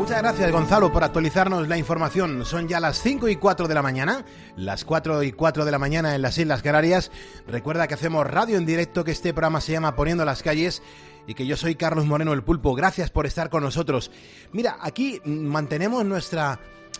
Muchas gracias, Gonzalo, por actualizarnos la información. Son ya las 5:04 de la mañana, las 4:04 de la mañana en las Islas Canarias. Recuerda que hacemos radio en directo, que este programa se llama Poniendo las Calles y que yo soy Carlos Moreno, el Pulpo. Gracias por estar con nosotros. Mira, aquí mantenemos nuestra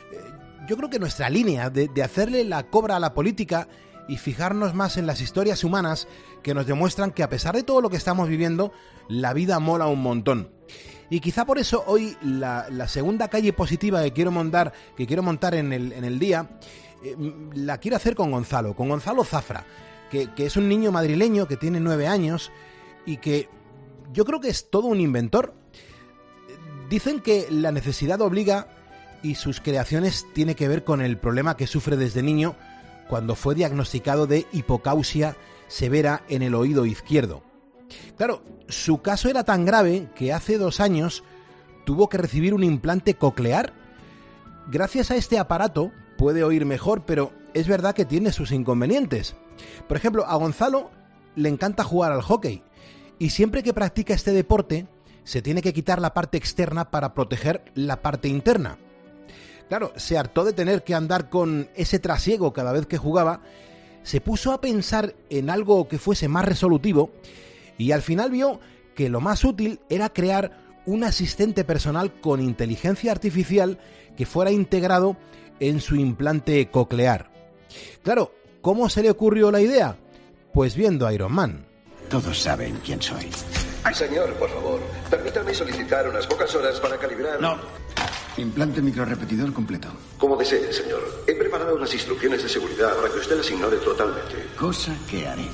línea de hacerle la cobra a la política y fijarnos más en las historias humanas que nos demuestran que a pesar de todo lo que estamos viviendo, la vida mola un montón. Y quizá por eso hoy la segunda calle positiva que quiero montar en el día, la quiero hacer con Gonzalo Zafra, que es un niño madrileño que tiene 9 años y que yo creo que es todo un inventor. Dicen que la necesidad obliga y sus creaciones tiene que ver con el problema que sufre desde niño cuando fue diagnosticado de hipocausia severa en el oído izquierdo. Claro, su caso era tan grave que hace 2 años tuvo que recibir un implante coclear. Gracias a este aparato puede oír mejor, pero es verdad que tiene sus inconvenientes. Por ejemplo, a Gonzalo le encanta jugar al hockey y siempre que practica este deporte se tiene que quitar la parte externa para proteger la parte interna. Claro, se hartó de tener que andar con ese trasiego cada vez que jugaba, se puso a pensar en algo que fuese más resolutivo y al final vio que lo más útil era crear un asistente personal con inteligencia artificial que fuera integrado en su implante coclear. Claro, ¿cómo se le ocurrió la idea? Pues viendo Iron Man. Todos saben quién soy. Señor, por favor, permítame solicitar unas pocas horas para calibrar... No. Implante microrepetidor completo. Como desee, señor. He preparado unas instrucciones de seguridad para que usted las ignore totalmente. Cosa que haré.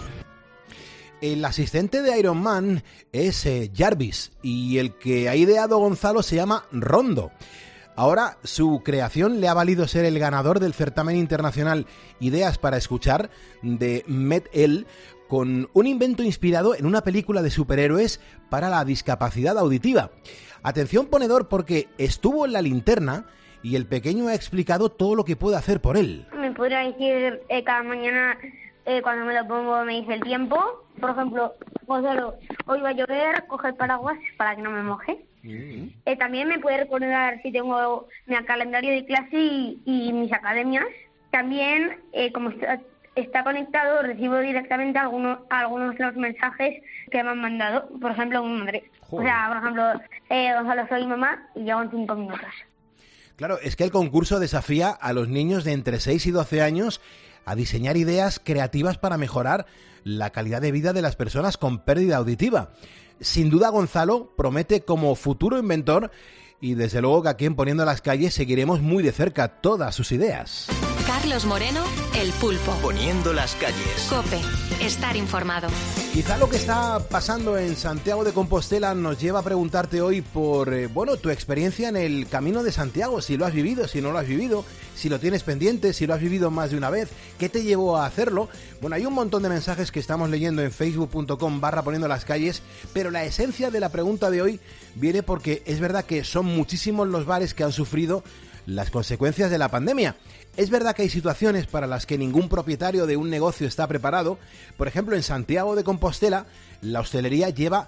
El asistente de Iron Man es Jarvis y el que ha ideado Gonzalo se llama Rondo. Ahora su creación le ha valido ser el ganador del certamen internacional Ideas para Escuchar de Met-El, con un invento inspirado en una película de superhéroes para la discapacidad auditiva. Atención ponedor, porque estuvo en la linterna y el pequeño ha explicado todo lo que puede hacer por él. Me podría decir cada mañana cuando me lo pongo me dice el tiempo. Por ejemplo, Gonzalo, hoy va a llover, coge el paraguas para que no me moje. También me puede recordar si tengo mi calendario de clase y mis academias. También, como está conectado, recibo directamente algunos de los mensajes que me han mandado. Por ejemplo, mi madre. Joder. O sea, por ejemplo, Gonzalo, soy mamá y llego en 5 minutos. Claro, es que el concurso desafía a los niños de entre 6 y 12 años a diseñar ideas creativas para mejorar la calidad de vida de las personas con pérdida auditiva. Sin duda, Gonzalo promete como futuro inventor y desde luego que aquí en Poniendo las Calles seguiremos muy de cerca todas sus ideas. Carlos Moreno, el Pulpo. Poniendo las Calles. COPE. Estar informado. Quizá lo que está pasando en Santiago de Compostela nos lleva a preguntarte hoy por, tu experiencia en el Camino de Santiago, si lo has vivido, si no lo has vivido, si lo tienes pendiente, si lo has vivido más de una vez, ¿qué te llevó a hacerlo? Bueno, hay un montón de mensajes que estamos leyendo en facebook.com/Poniendo las Calles, pero la esencia de la pregunta de hoy viene porque es verdad que son muchísimos los bares que han sufrido las consecuencias de la pandemia. Es verdad que hay situaciones para las que ningún propietario de un negocio está preparado. Por ejemplo, en Santiago de Compostela, la hostelería lleva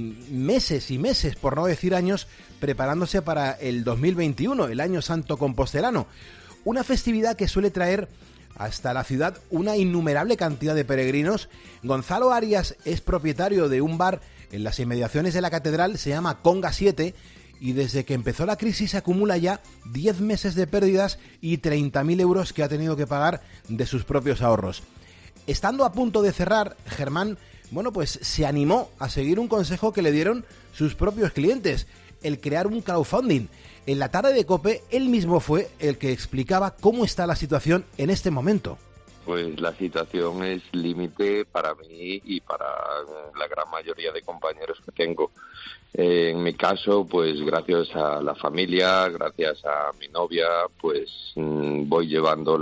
meses y meses, por no decir años, preparándose para el 2021, el Año Santo Compostelano. Una festividad que suele traer hasta la ciudad una innumerable cantidad de peregrinos. Gonzalo Arias es propietario de un bar en las inmediaciones de la catedral, se llama Conga 7, y desde que empezó la crisis acumula ya 10 meses de pérdidas y 30.000 euros que ha tenido que pagar de sus propios ahorros. Estando a punto de cerrar, Germán, se animó a seguir un consejo que le dieron sus propios clientes, el crear un crowdfunding. En la tarde de COPE, él mismo fue el que explicaba cómo está la situación en este momento. Pues la situación es límite para mí y para la gran mayoría de compañeros que tengo. En mi caso, pues gracias a la familia, gracias a mi novia, pues voy llevando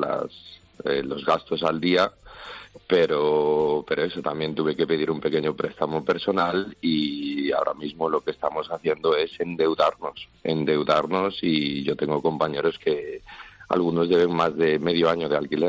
los gastos al día, pero eso, también tuve que pedir un pequeño préstamo personal y ahora mismo lo que estamos haciendo es endeudarnos y yo tengo compañeros que algunos deben más de medio año de alquiler.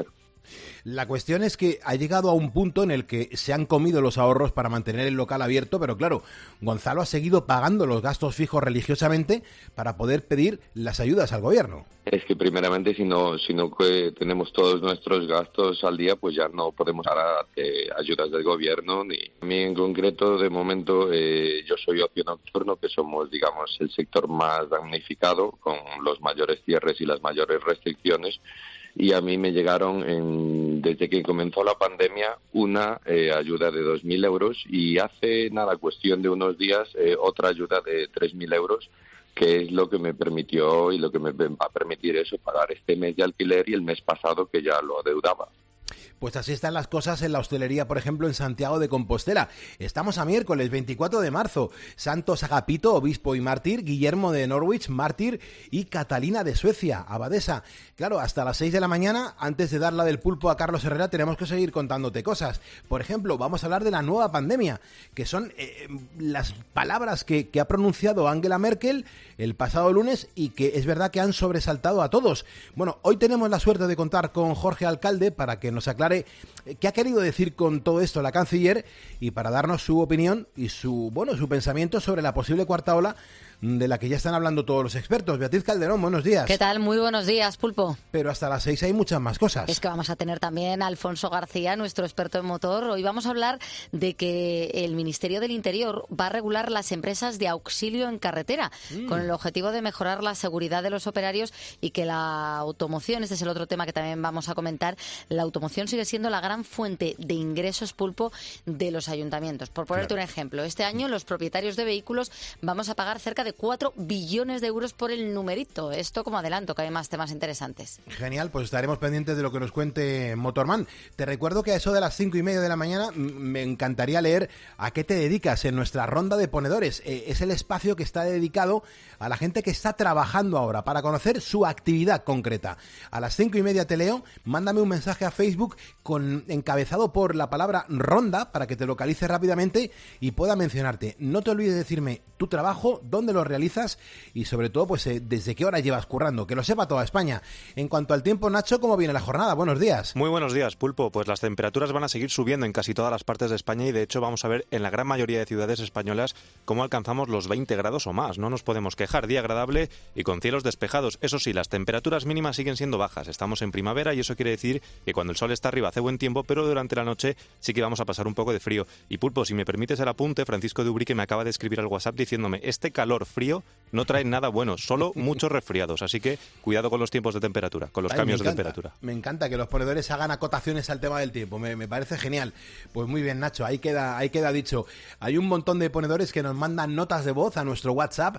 La cuestión es que ha llegado a un punto en el que se han comido los ahorros para mantener el local abierto, pero claro, Gonzalo ha seguido pagando los gastos fijos religiosamente para poder pedir las ayudas al gobierno. Es que primeramente si no que tenemos todos nuestros gastos al día, pues ya no podemos dar ayudas del gobierno. Ni a mí en concreto, de momento, yo soy ocio nocturno, que somos, digamos, el sector más damnificado, con los mayores cierres y las mayores restricciones. Y a mí me llegaron, desde que comenzó la pandemia, una ayuda de 2.000 euros y hace nada, cuestión de unos días, otra ayuda de 3.000 euros, que es lo que me permitió y lo que me va a permitir eso, pagar este mes de alquiler y el mes pasado que ya lo adeudaba. Pues así están las cosas en la hostelería, por ejemplo, en Santiago de Compostela. Estamos a miércoles 24 de marzo. Santos Agapito, obispo y mártir, Guillermo de Norwich, mártir, y Catalina de Suecia, abadesa. Claro, hasta las 6 de la mañana, antes de dar la del pulpo a Carlos Herrera, tenemos que seguir contándote cosas. Por ejemplo, vamos a hablar de la nueva pandemia, que son las palabras que ha pronunciado Angela Merkel el pasado lunes y que es verdad que han sobresaltado a todos. Bueno, hoy tenemos la suerte de contar con Jorge Alcalde para que nos aclare qué ha querido decir con todo esto la canciller y para darnos su opinión y su pensamiento sobre la posible cuarta ola de la que ya están hablando todos los expertos. Beatriz Calderón, buenos días. ¿Qué tal? Muy buenos días, Pulpo. Pero hasta las 6 hay muchas más cosas. Es que vamos a tener también a Alfonso García, nuestro experto en motor. Hoy vamos a hablar de que el Ministerio del Interior va a regular las empresas de auxilio en carretera con el objetivo de mejorar la seguridad de los operarios y que la automoción, este es el otro tema que también vamos a comentar, la automoción sigue siendo la gran fuente de ingresos, Pulpo, de los ayuntamientos. Por ponerte un ejemplo, este año los propietarios de vehículos vamos a pagar cerca de 4 billones de euros por el numerito. Esto como adelanto, que hay más temas interesantes. Genial, pues estaremos pendientes de lo que nos cuente Motorman. Te recuerdo que a eso de las 5:30 de la mañana me encantaría leer a qué te dedicas en nuestra ronda de ponedores. Es el espacio que está dedicado a la gente que está trabajando ahora, para conocer su actividad concreta. A las 5:30 te leo, mándame un mensaje a Facebook encabezado por la palabra ronda para que te localice rápidamente y pueda mencionarte. No te olvides de decirme tu trabajo, dónde lo realizas y sobre todo pues desde qué hora llevas currando, que lo sepa toda España. En cuanto al tiempo, Nacho, ¿cómo viene la jornada? Buenos días. Muy buenos días, Pulpo. Pues las temperaturas van a seguir subiendo en casi todas las partes de España y de hecho vamos a ver en la gran mayoría de ciudades españolas cómo alcanzamos los 20 grados o más. No nos podemos quejar, día agradable y con cielos despejados. Eso sí, las temperaturas mínimas siguen siendo bajas. Estamos en primavera y eso quiere decir que cuando el sol está arriba hace buen tiempo, pero durante la noche sí que vamos a pasar un poco de frío. Y Pulpo, si me permites el apunte, Francisco de Ubrique me acaba de escribir al WhatsApp diciéndome: este calor frío no trae nada bueno, solo muchos resfriados, así que cuidado con los tiempos de temperatura, con los cambios de temperatura. Me encanta que los ponedores hagan acotaciones al tema del tiempo, me parece genial. Pues muy bien, Nacho, ahí queda dicho. Hay un montón de ponedores que nos mandan notas de voz a nuestro WhatsApp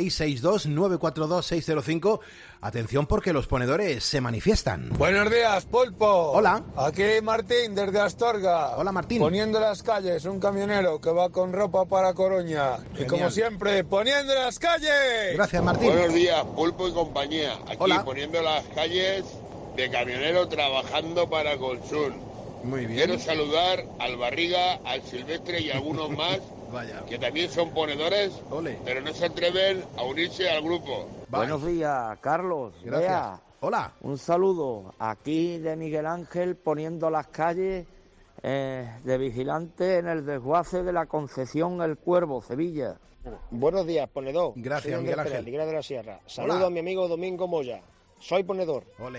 662-942-605. Atención porque los ponedores se manifiestan. Buenos días, Pulpo. Hola. Aquí Martín, desde Astorga. Hola, Martín. Poniendo las calles, un camionero que va con ropa para Coruña. Genial. Y como siempre, poniendo las calles. Gracias, Martín. Buenos días, Pulpo y compañía. Aquí Hola. Poniendo las calles de camionero trabajando para Consum. Muy bien. Quiero saludar al Barriga, al Silvestre y algunos más Vaya. que también son ponedores, Ole. pero no se atreven a unirse al grupo. Bye. Buenos días, Carlos. Gracias. Bea, Hola. un saludo aquí de Miguel Ángel poniendo las calles de vigilante en el desguace de la Concepción El Cuervo, Sevilla. Buenos días, ponedor. Gracias, Soy Miguel Andrés Ángel. Pérez, Liguera de la Sierra. Saludo Hola. a mi amigo Domingo Moya. Soy ponedor. Ole.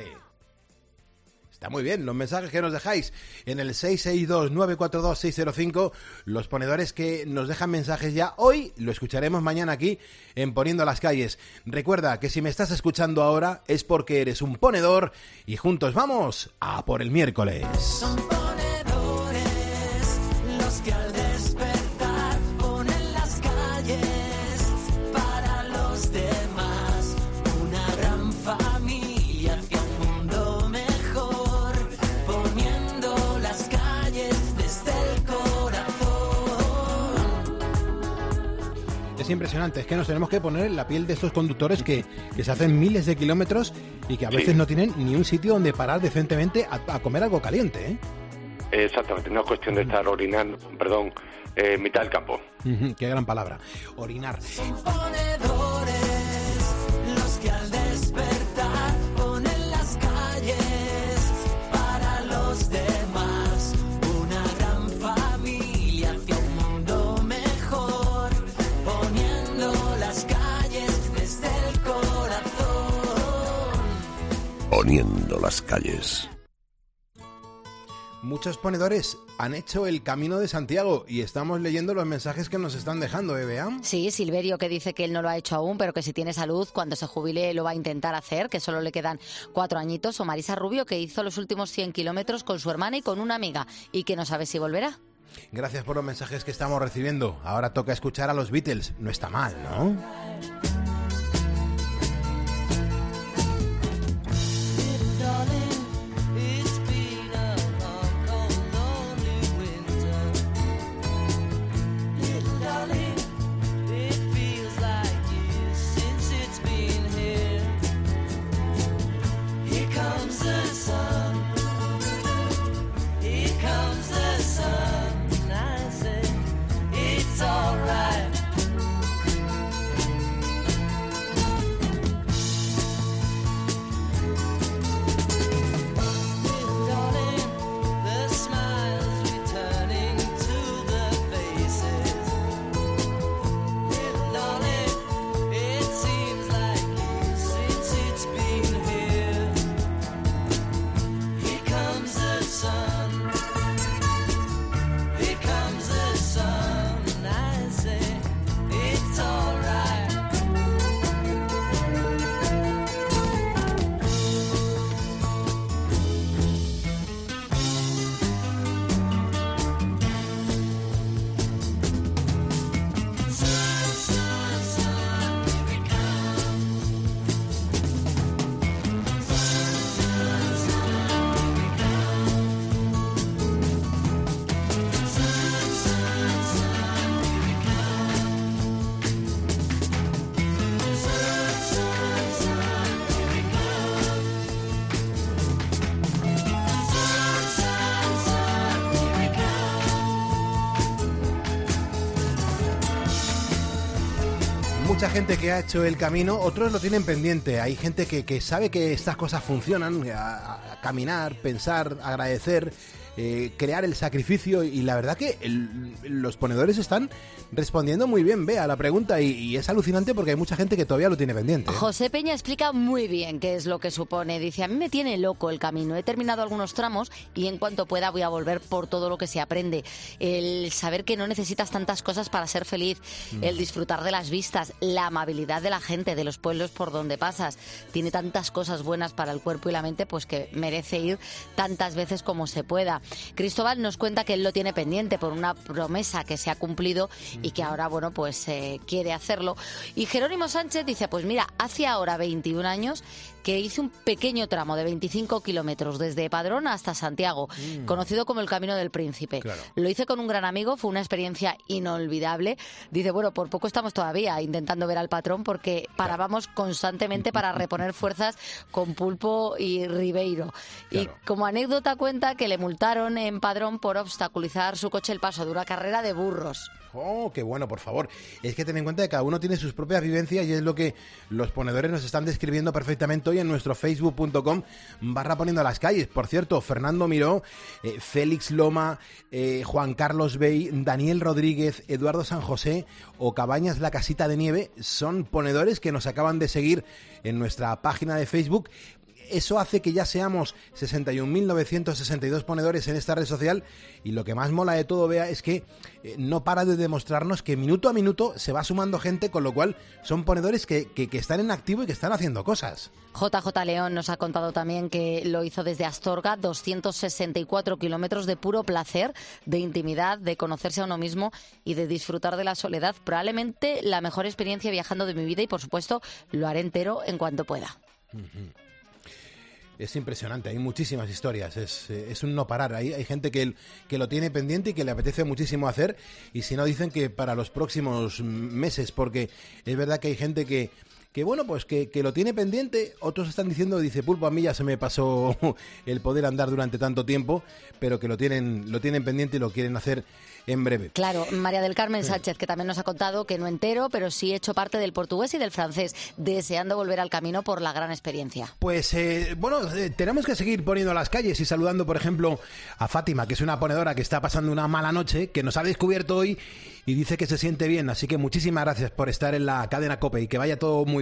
Está muy bien, los mensajes que nos dejáis en el 662-942-605, los ponedores que nos dejan mensajes ya hoy, lo escucharemos mañana aquí en Poniendo las Calles. Recuerda que si me estás escuchando ahora es porque eres un ponedor y juntos vamos a por el miércoles. Son ponedores los que al despertar ponen las calles para los demás, una gran familia hacia un mundo mejor, poniendo las calles desde el corazón. Es impresionante, es que nos tenemos que poner en la piel de estos conductores que se hacen miles de kilómetros y que a veces no tienen ni un sitio donde parar decentemente a comer algo caliente, ¿eh? Exactamente, no es cuestión de estar orinando, mitad del campo. Qué gran palabra, orinar. Son ponedores los que al despertar ponen las calles para los poniendo las calles. Muchos ponedores han hecho el Camino de Santiago y estamos leyendo los mensajes que nos están dejando, Bea. Sí, Silverio, que dice que él no lo ha hecho aún, pero que si tiene salud, cuando se jubile lo va a intentar hacer, que solo le quedan 4 añitos. O Marisa Rubio, que hizo los últimos 100 kilómetros con su hermana y con una amiga, y que no sabe si volverá. Gracias por los mensajes que estamos recibiendo. Ahora toca escuchar a los Beatles. No está mal, ¿no? Mucha gente que ha hecho el camino, otros lo tienen pendiente. Hay gente que sabe que estas cosas funcionan, a caminar, pensar, agradecer, crear el sacrificio, y la verdad que los ponedores están respondiendo muy bien, Bea, a la pregunta, y es alucinante porque hay mucha gente que todavía lo tiene pendiente. José Peña explica muy bien qué es lo que supone. Dice, a mí me tiene loco el camino. He terminado algunos tramos y en cuanto pueda voy a volver por todo lo que se aprende. El saber que no necesitas tantas cosas para ser feliz, el disfrutar de las vistas, la amabilidad de la gente, de los pueblos por donde pasas. Tiene tantas cosas buenas para el cuerpo y la mente, pues que merece ir tantas veces como se pueda. Cristóbal nos cuenta que él lo tiene pendiente por una promesa que se ha cumplido y que ahora, bueno, pues quiere hacerlo. Y Jerónimo Sánchez dice, pues mira, hace ahora 21 años que hice un pequeño tramo de 25 kilómetros desde Padrón hasta Santiago, conocido como el Camino del Príncipe. Claro. Lo hice con un gran amigo, fue una experiencia inolvidable. Dice, bueno, por poco estamos todavía intentando ver al patrón porque parábamos constantemente para reponer fuerzas con Pulpo y Ribeiro. Claro. Y como anécdota cuenta que le multaron en Padrón por obstaculizar su coche el paso de una carrera de burros. Oh, qué bueno, por favor. Es que ten en cuenta que cada uno tiene sus propias vivencias y es lo que los ponedores nos están describiendo perfectamente hoy en nuestro facebook.com/poniendo las calles. Por cierto, Fernando Miró, Félix Loma, Juan Carlos Bey, Daniel Rodríguez, Eduardo San José o Cabañas La Casita de Nieve son ponedores que nos acaban de seguir en nuestra página de Facebook. Eso hace que ya seamos 61.962 ponedores en esta red social, y lo que más mola de todo, Bea, es que no para de demostrarnos que minuto a minuto se va sumando gente, con lo cual son ponedores que están en activo y que están haciendo cosas. JJ León nos ha contado también que lo hizo desde Astorga, 264 kilómetros de puro placer, de intimidad, de conocerse a uno mismo y de disfrutar de la soledad. Probablemente la mejor experiencia viajando de mi vida, y por supuesto lo haré entero en cuanto pueda. Es impresionante, hay muchísimas historias, es un no parar. Hay gente que lo tiene pendiente y que le apetece muchísimo hacer, y si no, dicen que para los próximos meses, porque es verdad que hay gente que bueno, pues que lo tiene pendiente. Otros están diciendo, dice Pulpo, a mí ya se me pasó el poder andar durante tanto tiempo, pero que lo tienen pendiente y lo quieren hacer en breve. Claro, María del Carmen Sánchez, que también nos ha contado que no entero, pero sí he hecho parte del portugués y del francés, deseando volver al camino por la gran experiencia. Pues tenemos que seguir poniendo las calles y saludando, por ejemplo, a Fátima, que es una ponedora que está pasando una mala noche, que nos ha descubierto hoy y dice que se siente bien. Así que muchísimas gracias por estar en la cadena COPE y que vaya todo muy bien.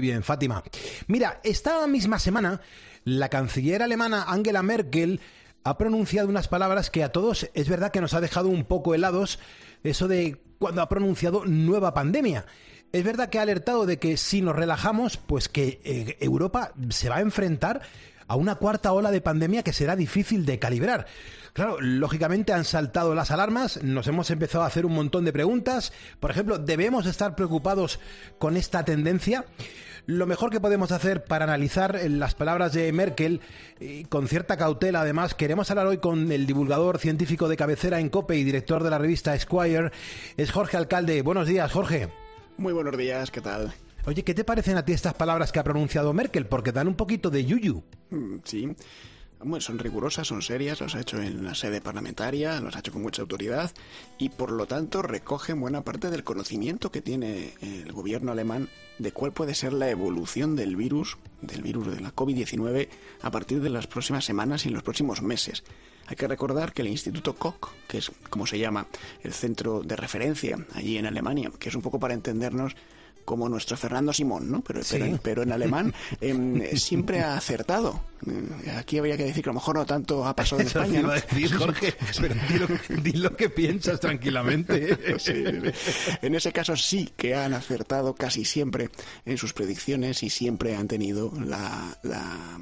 bien, Fátima. Mira, esta misma semana, la canciller alemana Angela Merkel ha pronunciado unas palabras que a todos es verdad que nos ha dejado un poco helados, eso de cuando ha pronunciado nueva pandemia. Es verdad que ha alertado de que si nos relajamos, pues que Europa se va a enfrentar a una cuarta ola de pandemia que será difícil de calibrar. Claro, lógicamente han saltado las alarmas, nos hemos empezado a hacer un montón de preguntas. Por ejemplo, ¿debemos estar preocupados con esta tendencia? Lo mejor que podemos hacer para analizar las palabras de Merkel, con cierta cautela además, queremos hablar hoy con el divulgador científico de cabecera en COPE y director de la revista Esquire, es Jorge Alcalde. Buenos días, Jorge. Muy buenos días, ¿qué tal? Oye, ¿qué te parecen a ti estas palabras que ha pronunciado Merkel? Porque dan un poquito de yuyu. Sí, bueno, son rigurosas, son serias, los ha hecho en la sede parlamentaria, los ha hecho con mucha autoridad y por lo tanto recogen buena parte del conocimiento que tiene el gobierno alemán de cuál puede ser la evolución del virus de la COVID-19 a partir de las próximas semanas y en los próximos meses. Hay que recordar que el Instituto Koch, que es como se llama el centro de referencia allí en Alemania, que es un poco para entendernos como nuestro Fernando Simón, ¿no? Pero en alemán siempre ha acertado. Aquí habría que decir que a lo mejor no tanto ha pasado en Eso España, te iba ¿no? a decir, Jorge, pero di lo que piensas tranquilamente. Sí. En ese caso sí que han acertado casi siempre en sus predicciones y siempre han tenido la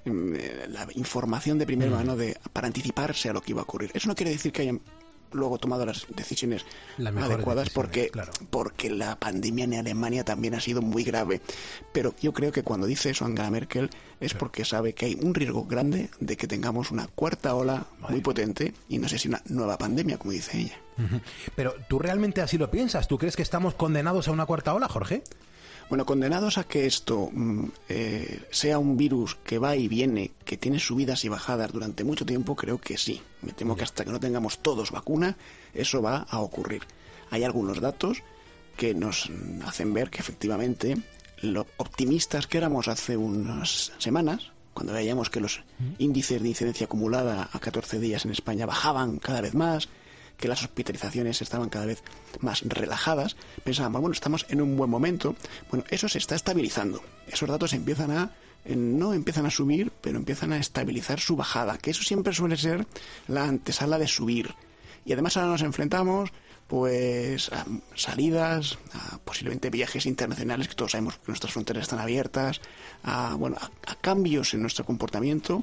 información de primera mano para anticiparse a lo que iba a ocurrir. Eso no quiere decir que hayan luego tomado las decisiones adecuadas porque la pandemia en Alemania también ha sido muy grave, pero yo creo que cuando dice eso Angela Merkel es porque sabe que hay un riesgo grande de que tengamos una cuarta ola muy potente y no sé si una nueva pandemia, como dice ella. Pero ¿tú realmente así lo piensas? ¿Tú crees que estamos condenados a una cuarta ola, Jorge? Bueno, condenados a que esto sea un virus que va y viene, que tiene subidas y bajadas durante mucho tiempo, creo que sí. Me temo que hasta que no tengamos todos vacuna, eso va a ocurrir. Hay algunos datos que nos hacen ver que efectivamente lo optimistas que éramos hace unas semanas, cuando veíamos que los índices de incidencia acumulada a 14 días en España bajaban cada vez más, que las hospitalizaciones estaban cada vez más relajadas, pensábamos, bueno, estamos en un buen momento. Bueno, eso se está estabilizando. Esos datos no empiezan a subir, pero empiezan a estabilizar su bajada, que eso siempre suele ser la antesala de subir. Y además ahora nos enfrentamos pues a salidas, a posiblemente viajes internacionales, que todos sabemos que nuestras fronteras están abiertas, a cambios en nuestro comportamiento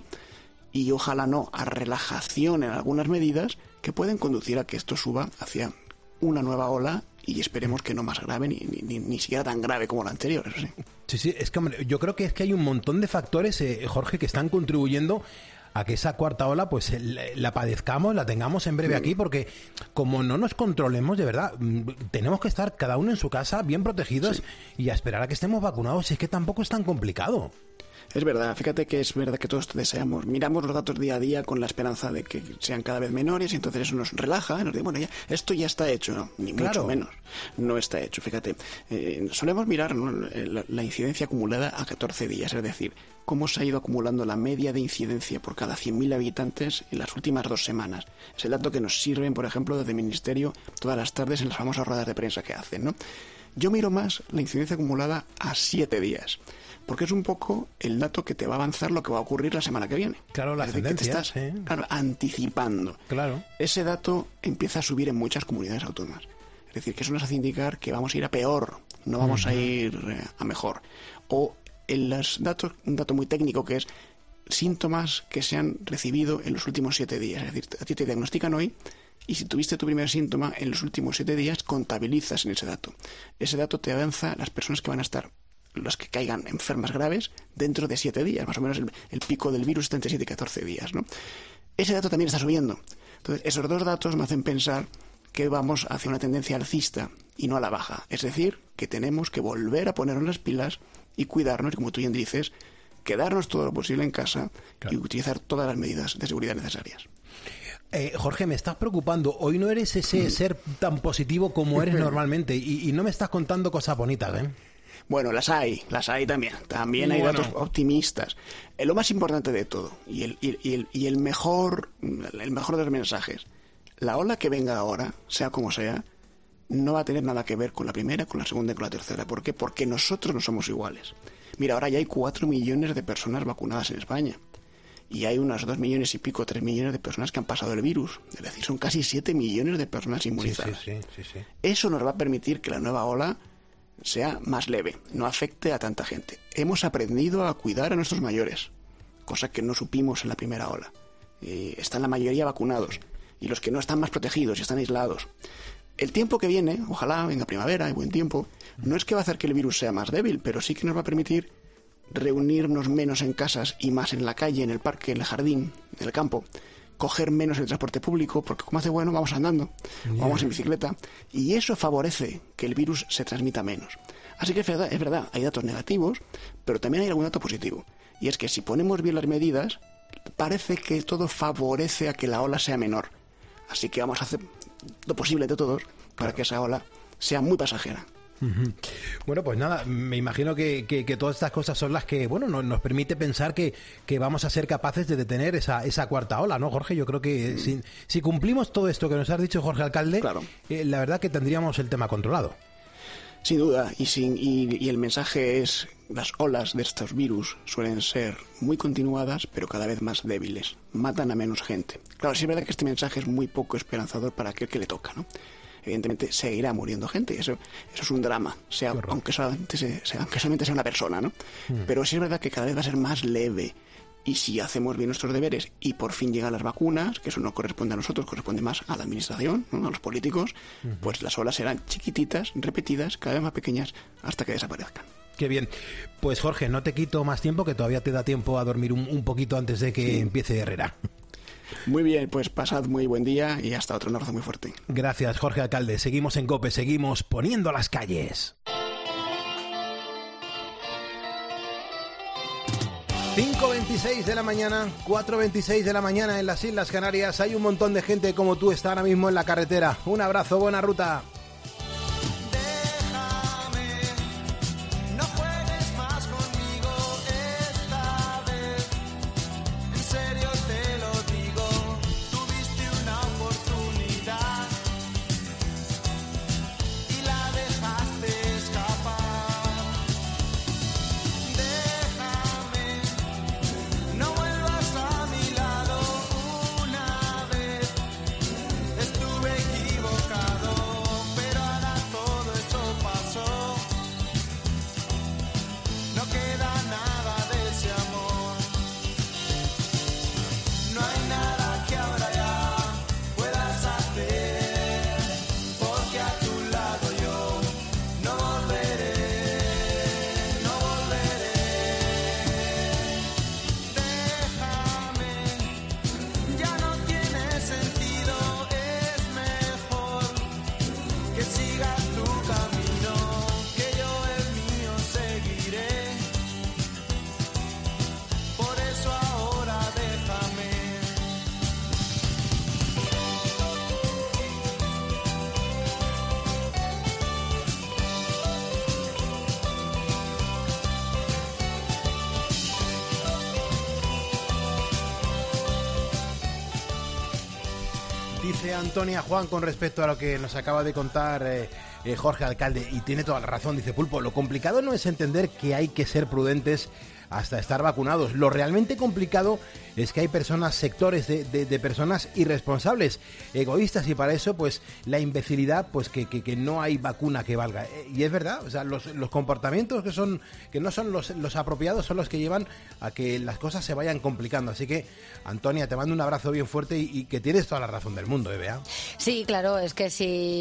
y ojalá no a relajación en algunas medidas que pueden conducir a que esto suba hacia una nueva ola y esperemos que no más grave ni siquiera tan grave como la anterior, eso sí. Sí, es que hombre, yo creo que es que hay un montón de factores, Jorge, que están contribuyendo a que esa cuarta ola pues la padezcamos, la tengamos en breve aquí, porque como no nos controlemos, de verdad, tenemos que estar cada uno en su casa bien protegidos y a esperar a que estemos vacunados. Es que tampoco es tan complicado. Es verdad, fíjate que es verdad que todos deseamos. Miramos los datos día a día con la esperanza de que sean cada vez menores y entonces eso nos relaja, nos dice, bueno, ya, esto ya está hecho, ¿no? Ni mucho menos. No está hecho, fíjate. Solemos mirar, ¿no?, la incidencia acumulada a 14 días, es decir, cómo se ha ido acumulando la media de incidencia por cada 100.000 habitantes en las últimas 2 semanas. Es el dato que nos sirven, por ejemplo, desde el Ministerio todas las tardes en las famosas ruedas de prensa que hacen, ¿no? Yo miro más la incidencia acumulada a 7 días. Porque es un poco el dato que te va a avanzar lo que va a ocurrir la semana que viene. Claro, la tendencia. Que te estás anticipando. Claro. Ese dato empieza a subir en muchas comunidades autónomas. Es decir, que eso nos hace indicar que vamos a ir a peor, no vamos a ir a mejor. O en los datos, un dato muy técnico que es síntomas que se han recibido en los últimos 7 días. Es decir, a ti te diagnostican hoy y si tuviste tu primer síntoma en los últimos 7 días, contabilizas en ese dato. Ese dato te avanza las personas que van a estar, las que caigan enfermas graves, dentro de 7 días. Más o menos el pico del virus está entre 7 y 14 días, ¿no? Ese dato también está subiendo. Entonces, esos dos datos me hacen pensar que vamos hacia una tendencia alcista y no a la baja. Es decir, que tenemos que volver a ponernos las pilas y cuidarnos, y como tú bien dices, quedarnos todo lo posible en casa y utilizar todas las medidas de seguridad necesarias. Jorge, me estás preocupando. Hoy no eres ese ser tan positivo como eres normalmente y no me estás contando cosas bonitas, ¿eh? Bueno, las hay también. También hay datos optimistas. Lo más importante de todo, y el mejor de los mensajes, la ola que venga ahora, sea como sea, no va a tener nada que ver con la primera, con la segunda y con la tercera. ¿Por qué? Porque nosotros no somos iguales. Mira, ahora ya hay 4 millones de personas vacunadas en España. Y hay unas 2 millones y pico, 3 millones de personas que han pasado el virus. Es decir, son casi 7 millones de personas inmunizadas. Sí. Eso nos va a permitir que la nueva ola sea más leve, no afecte a tanta gente. Hemos aprendido a cuidar a nuestros mayores, cosa que no supimos en la primera ola. Están la mayoría vacunados y los que no están más protegidos y están aislados. El tiempo que viene, ojalá venga primavera y buen tiempo, no es que va a hacer que el virus sea más débil, pero sí que nos va a permitir reunirnos menos en casas y más en la calle, en el parque, en el jardín, en el campo, coger menos el transporte público, porque como hace bueno, vamos andando, vamos en bicicleta, y eso favorece que el virus se transmita menos. Así que es verdad, hay datos negativos, pero también hay algún dato positivo, y es que si ponemos bien las medidas, parece que todo favorece a que la ola sea menor. Así que vamos a hacer lo posible de todos para que esa ola sea muy pasajera. Bueno, pues nada, me imagino que todas estas cosas son las que, bueno, nos permite pensar que vamos a ser capaces de detener esa cuarta ola, ¿no, Jorge? Yo creo que si cumplimos todo esto que nos has dicho, Jorge Alcalde, claro, la verdad que tendríamos el tema controlado. Sin duda, y el mensaje es: las olas de estos virus suelen ser muy continuadas, pero cada vez más débiles. Matan a menos gente. Claro, sí es verdad que este mensaje es muy poco esperanzador para aquel que le toca, ¿no? Evidentemente seguirá muriendo gente, eso es un drama, aunque solamente sea una persona, ¿no? Pero sí es verdad que cada vez va a ser más leve, y si hacemos bien nuestros deberes y por fin llegan las vacunas, que eso no corresponde a nosotros, corresponde más a la administración, ¿no? A los políticos, pues las olas serán chiquititas, repetidas, cada vez más pequeñas, hasta que desaparezcan. Qué bien. Pues Jorge, no te quito más tiempo, que todavía te da tiempo a dormir un poquito antes de que empiece Herrera. Muy bien, pues pasad muy buen día y hasta otro. Un abrazo muy fuerte. Gracias, Jorge Alcalde. Seguimos en COPE, seguimos poniendo las calles. 5:26 de la mañana, 4:26 de la mañana en las Islas Canarias. Hay un montón de gente como tú está ahora mismo en la carretera. Un abrazo, buena ruta. Dice Antonia Juan con respecto a lo que nos acaba de contar Jorge Alcalde, y tiene toda la razón. Dice Pulpo, lo complicado no es entender que hay que ser prudentes hasta estar vacunados. Lo realmente complicado es que hay personas, sectores de personas irresponsables, egoístas, y para eso pues la imbecilidad, pues que no hay vacuna que valga. Y es verdad, o sea, los comportamientos que no son los apropiados son los que llevan a que las cosas se vayan complicando. Así que, Antonia, te mando un abrazo bien fuerte y que tienes toda la razón del mundo, Bea. Sí, claro, es que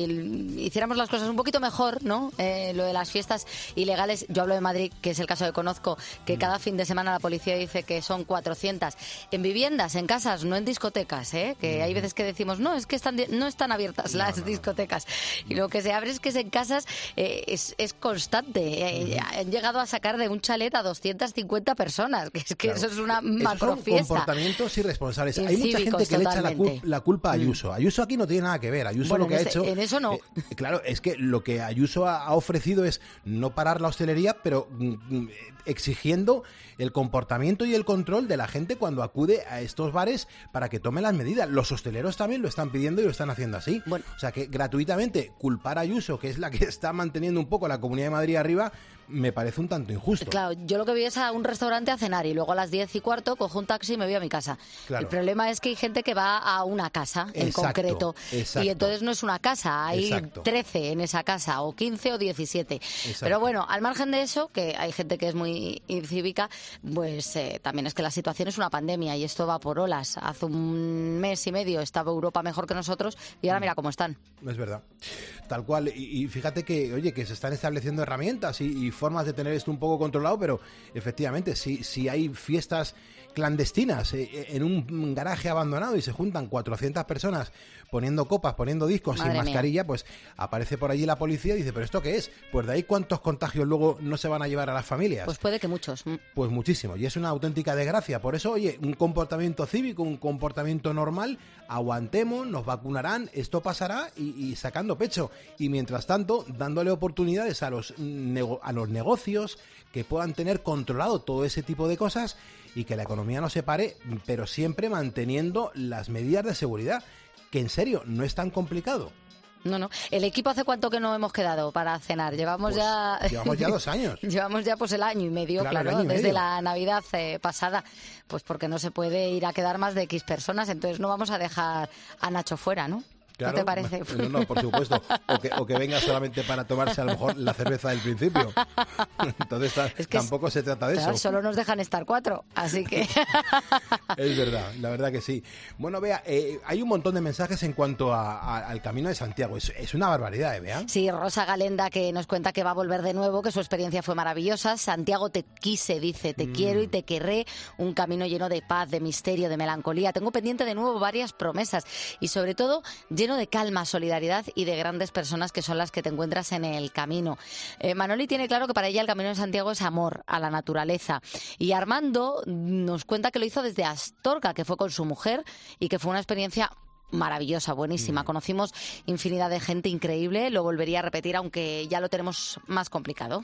si hiciéramos las cosas un poquito mejor, ¿no? Lo de las fiestas ilegales, yo hablo de Madrid, que es el caso que conozco, que cada fin de semana la policía dice que son 400 en viviendas, en casas, no en discotecas, que hay veces que decimos, no, es que no están abiertas las discotecas, y lo que se abre es que es en casas, es constante. Han llegado a sacar de un chalet a 250 personas, que es que claro, eso es una macrofiesta. Son comportamientos irresponsables. Hay mucha gente que le echa la culpa a Ayuso. Ayuso aquí no tiene nada que ver. Ayuso lo que ha hecho... En eso no. Claro, es que lo que Ayuso ha ofrecido es no parar la hostelería, pero exigiendo el comportamiento y el control de la gente cuando acude a estos bares para que tome las medidas. Los hosteleros también lo están pidiendo y lo están haciendo así. Bueno. O sea que gratuitamente culpar a Ayuso, que es la que está manteniendo un poco la Comunidad de Madrid arriba, me parece un tanto injusto. Claro, yo lo que voy es a un restaurante a cenar y luego a las 10:15 cojo un taxi y me voy a mi casa. Claro. El problema es que hay gente que va a una casa en concreto. Y entonces no es una casa, hay 13 en esa casa, o 15 o 17. Exacto. Pero bueno, al margen de eso, que hay gente que es muy incívica, pues también es que la situación es una pandemia y esto va por olas. Hace un mes y medio estaba Europa mejor que nosotros y ahora mira cómo están. Es verdad, tal cual. Y fíjate que, oye, que se están estableciendo herramientas y formas de tener esto un poco controlado, pero efectivamente, si hay fiestas clandestinas en un garaje abandonado y se juntan 400 personas poniendo copas, poniendo discos sin mascarilla, pues aparece por allí la policía y dice, ¿pero esto qué es? Pues de ahí ¿cuántos contagios luego no se van a llevar a las familias? Pues puede que muchos. Pues muchísimo, y es una auténtica desgracia. Por eso, oye, un comportamiento cívico, un comportamiento normal, aguantemos, nos vacunarán, esto pasará y sacando pecho. Y mientras tanto, dándole oportunidades a los negocios que puedan tener controlado todo ese tipo de cosas y que la economía no se pare, pero siempre manteniendo las medidas de seguridad, que en serio no es tan complicado. No. ¿El equipo hace cuánto que no hemos quedado para cenar? Llevamos ya 2 años. Llevamos ya pues el año y medio, claro, desde la Navidad pasada, pues porque no se puede ir a quedar más de X personas, entonces no vamos a dejar a Nacho fuera, ¿no? Claro, ¿no te parece? No, por supuesto. O que venga solamente para tomarse a lo mejor la cerveza del principio. Entonces tampoco se trata de eso. Solo nos dejan estar 4, así que... Es verdad, la verdad que sí. Bueno, Bea, hay un montón de mensajes en cuanto al Camino de Santiago. Es una barbaridad, Bea. Sí, Rosa Galenda, que nos cuenta que va a volver de nuevo, que su experiencia fue maravillosa. Santiago, te quise, dice, te quiero y te querré. Un camino lleno de paz, de misterio, de melancolía. Tengo pendiente de nuevo varias promesas y sobre todo lleno de calma, solidaridad y de grandes personas que son las que te encuentras en el camino. Manoli tiene claro que para ella el Camino de Santiago es amor a la naturaleza. Y Armando nos cuenta que lo hizo desde Astorga, que fue con su mujer y que fue una experiencia maravillosa, buenísima. Conocimos infinidad de gente increíble, lo volvería a repetir, aunque ya lo tenemos más complicado.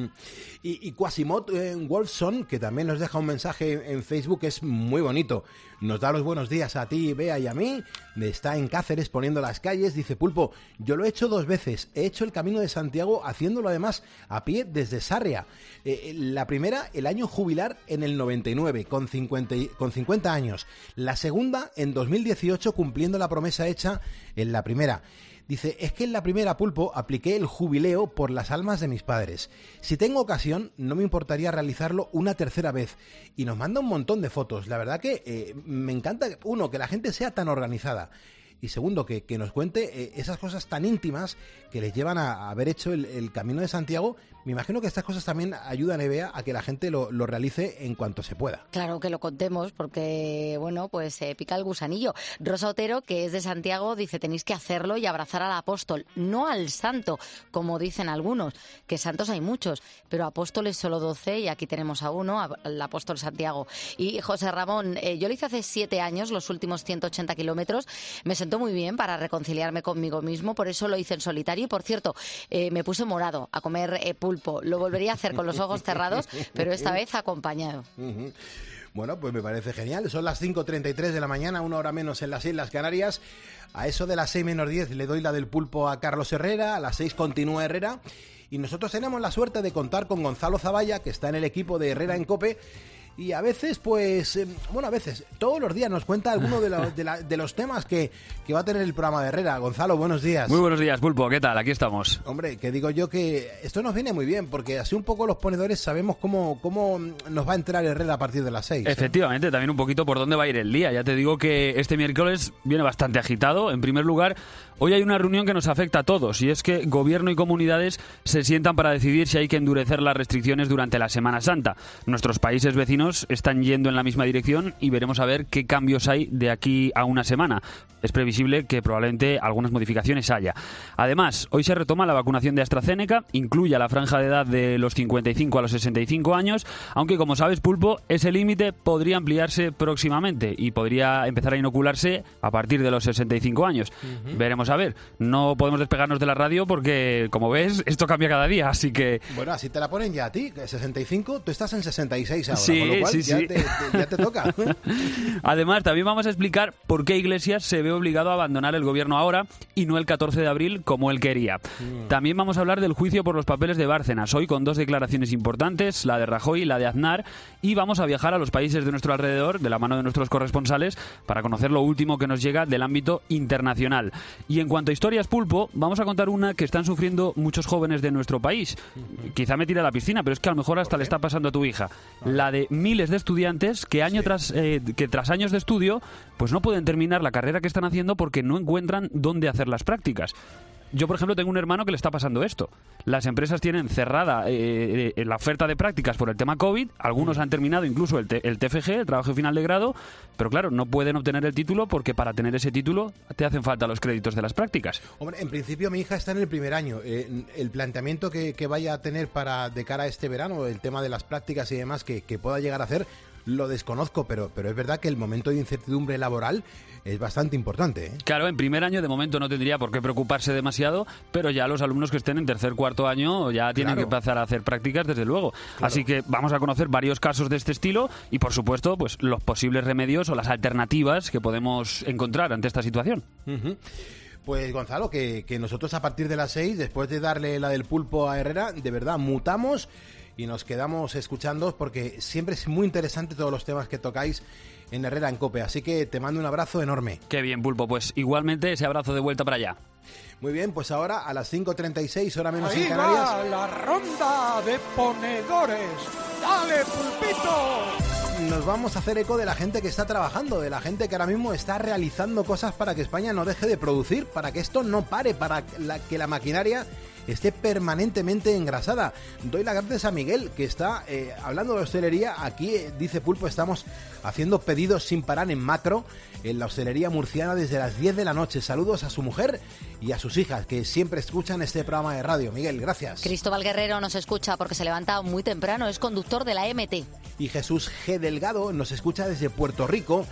Y Quasimod Wolfson, que también nos deja un mensaje en Facebook, es muy bonito. Nos da los buenos días a ti, Bea, y a mí. Está en Cáceres poniendo las calles. Dice, Pulpo, yo lo he hecho 2 veces. He hecho el Camino de Santiago haciéndolo además a pie desde Sarria. La primera, el año jubilar en el 99, con 50 años. La segunda, en 2018, cumpliendo la promesa hecha en la primera. Dice, es que en la primera, Pulpo, apliqué el jubileo por las almas de mis padres. Si tengo ocasión, no me importaría realizarlo una tercera vez. Y nos manda un montón de fotos. La verdad que me encanta, uno, que la gente sea tan organizada. Y segundo, que nos cuente esas cosas tan íntimas que les llevan a haber hecho el Camino de Santiago. Me imagino que estas cosas también ayudan, Bea, a que la gente lo realice en cuanto se pueda. Claro que lo contemos, porque, bueno, pues pica el gusanillo. Rosa Otero, que es de Santiago, dice, tenéis que hacerlo y abrazar al apóstol, no al santo, como dicen algunos, que santos hay muchos, pero apóstoles solo 12, y aquí tenemos a uno, al apóstol Santiago. Y José Ramón, yo lo hice hace 7 años, los últimos 180 kilómetros, me sentó muy bien para reconciliarme conmigo mismo, por eso lo hice en solitario, y por cierto, me puse morado a comer pulpo. Lo volvería a hacer con los ojos cerrados, pero esta vez acompañado. Bueno, pues me parece genial. Son las 5:33 de la mañana, 1 hora menos en las Islas Canarias. A eso de las 6 menos 10 le doy la del pulpo a Carlos Herrera, a las 6 continúa Herrera. Y nosotros tenemos la suerte de contar con Gonzalo Zavalla, que está en el equipo de Herrera en COPE. Y a veces, pues, a veces, todos los días nos cuenta alguno de los temas que va a tener el programa de Herrera. Gonzalo, buenos días. Muy buenos días, Pulpo, ¿qué tal? Aquí estamos. Hombre, que digo yo que esto nos viene muy bien, porque así un poco los ponedores sabemos cómo nos va a entrar Herrera a partir de las 6. Efectivamente, también un poquito por dónde va a ir el día. Ya te digo que este miércoles viene bastante agitado. En primer lugar, hoy hay una reunión que nos afecta a todos, y es que Gobierno y comunidades se sientan para decidir si hay que endurecer las restricciones durante la Semana Santa. Nuestros países vecinos menos están yendo en la misma dirección y veremos a ver qué cambios hay de aquí a una semana. Es previsible que probablemente algunas modificaciones haya. Además, hoy se retoma la vacunación de AstraZeneca, incluye a la franja de edad de los 55 a los 65 años, aunque como sabes, Pulpo, ese límite podría ampliarse próximamente y podría empezar a inocularse a partir de los 65 años. Veremos a ver. No podemos despegarnos de la radio porque, como ves, esto cambia cada día, así que... Bueno, así te la ponen ya a ti, 65, tú estás en 66 ahora, sí, con lo cual sí, ya, sí. ya te toca. Además, también vamos a explicar por qué Iglesias se ve obligado a abandonar el gobierno ahora y no el 14 de abril como él quería. También vamos a hablar del juicio por los papeles de Bárcenas, hoy con dos declaraciones importantes, la de Rajoy y la de Aznar, y vamos a viajar a los países de nuestro alrededor, de la mano de nuestros corresponsales, para conocer lo último que nos llega del ámbito internacional. Y en cuanto a historias, Pulpo, vamos a contar una que están sufriendo muchos jóvenes de nuestro país. Quizá me tire a la piscina, pero es que a lo mejor hasta le está pasando a tu hija. La de miles de estudiantes que tras años de estudio pues no pueden terminar la carrera que están haciendo porque no encuentran dónde hacer las prácticas. Yo, por ejemplo, tengo un hermano que le está pasando esto. Las empresas tienen cerrada la oferta de prácticas por el tema COVID. Algunos han terminado incluso el TFG, el trabajo final de grado, pero claro, no pueden obtener el título porque para tener ese título te hacen falta los créditos de las prácticas. Hombre, en principio mi hija está en el primer año. El planteamiento que vaya a tener de cara a este verano, el tema de las prácticas y demás que pueda llegar a hacer, lo desconozco, pero es verdad que el momento de incertidumbre laboral es bastante importante, ¿eh? Claro, en primer año de momento no tendría por qué preocuparse demasiado, pero ya los alumnos que estén en tercer, cuarto año ya tienen que empezar a hacer prácticas, desde luego. Claro. Así que vamos a conocer varios casos de este estilo y, por supuesto, pues los posibles remedios o las alternativas que podemos encontrar ante esta situación. Pues Gonzalo, que nosotros a partir de las 6, después de darle la del pulpo a Herrera, de verdad mutamos y nos quedamos escuchando porque siempre es muy interesante todos los temas que tocáis en Herrera en COPE, así que te mando un abrazo enorme. Qué bien, Pulpo, pues igualmente ese abrazo de vuelta para allá. Muy bien, pues ahora a las 5:36, hora menos Ahí en Canarias. va la ronda de ponedores. ¡Dale, Pulpito! Nos vamos a hacer eco de la gente que está trabajando, de la gente que ahora mismo está realizando cosas para que España no deje de producir, para que esto no pare, para que la maquinaria esté permanentemente engrasada. Doy las gracias a Miguel, que está hablando de hostelería. Aquí, dice Pulpo, estamos haciendo pedidos sin parar en Macro, en la hostelería murciana, desde las 10 de la noche. Saludos a su mujer y a sus hijas, que siempre escuchan este programa de radio. Miguel, gracias. Cristóbal Guerrero nos escucha porque se levanta muy temprano, es conductor de la MT. Y Jesús G. Delgado nos escucha desde Puerto Rico.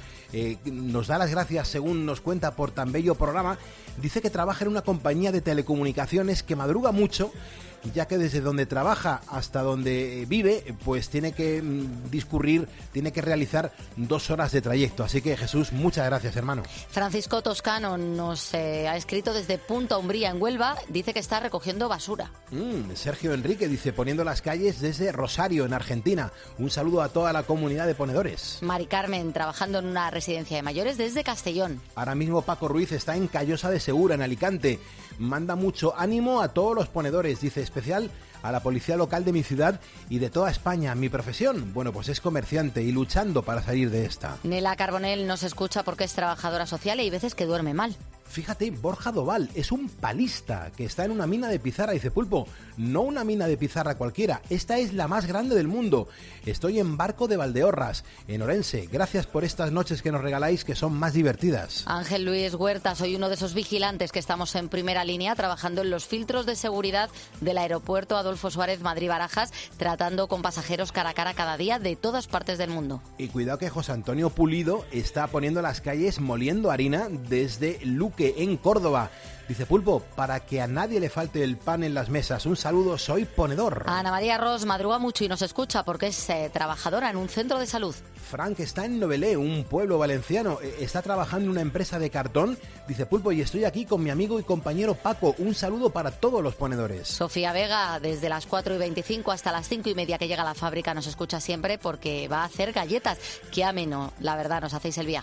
Nos da las gracias, según nos cuenta, por tan bello programa. Dice que trabaja en una compañía de telecomunicaciones, que madruga mucho, ya que desde donde trabaja hasta donde vive, pues tiene que discurrir, tiene que realizar 2 horas de trayecto. Así que, Jesús, muchas gracias, hermano. Francisco Toscano nos ha escrito desde Punta Umbría, en Huelva. Dice que está recogiendo basura. Sergio Enrique dice, poniendo las calles desde Rosario, en Argentina. Un saludo a toda la comunidad de ponedores. Mari Carmen, trabajando en una residencia de mayores desde Castellón. Ahora mismo Paco Ruiz está en Callosa de Segura, en Alicante. Manda mucho ánimo a todos los ponedores, dice, especial a la policía local de mi ciudad y de toda España. Mi profesión, bueno, pues es comerciante y luchando para salir de esta. Nela Carbonell nos escucha porque es trabajadora social y hay veces que duerme mal. Fíjate, Borja Doval es un palista que está en una mina de pizarra. Dice, Pulpo, no una mina de pizarra cualquiera, esta es la más grande del mundo. Estoy en Barco de Valdeorras, en Orense. Gracias por estas noches que nos regaláis, que son más divertidas. Ángel Luis Huerta, soy uno de esos vigilantes que estamos en primera línea trabajando en los filtros de seguridad del aeropuerto Adolfo Suárez Madrid-Barajas, tratando con pasajeros cara a cara cada día de todas partes del mundo. Y cuidado que José Antonio Pulido está poniendo las calles moliendo harina desde Luque, en Córdoba. Dice, Pulpo, para que a nadie le falte el pan en las mesas. Un saludo, soy ponedor. Ana María Ros madruga mucho y nos escucha porque es trabajadora en un centro de salud. Frank está en Novelé, un pueblo valenciano. Está trabajando en una empresa de cartón. Dice, Pulpo, y estoy aquí con mi amigo y compañero Paco. Un saludo para todos los ponedores. Sofía Vega, desde las 4:25 hasta las 5:30 que llega a la fábrica, nos escucha siempre porque va a hacer galletas. Qué ameno, la verdad, nos hacéis el viaje.